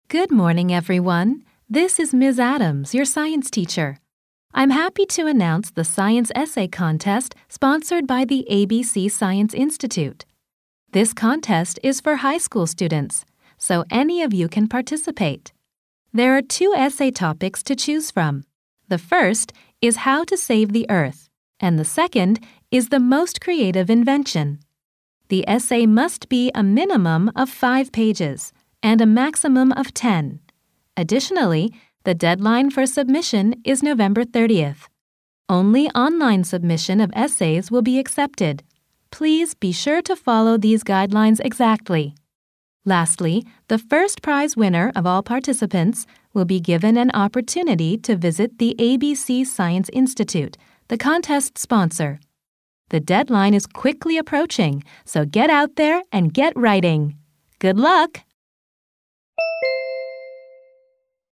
Good morning, everyone. This is Ms. Adams, your science teacher. I'm happy to announce the Science Essay Contest sponsored by the ABC Science Institute. This contest is for high school students, so any of you can participate. There are 2 essay topics to choose from. The first is how to save the Earth, and the second is the most creative invention. The essay must be a minimum of 5 pages and a maximum of 10. Additionally, the deadline for submission is November 30th. Only online submission of essays will be accepted. Please be sure to follow these guidelines exactly. Lastly, the first prize winner of all participants will be given an opportunity to visit the ABC Science Institute, the contest sponsor. The deadline is quickly approaching, so get out there and get writing. Good luck!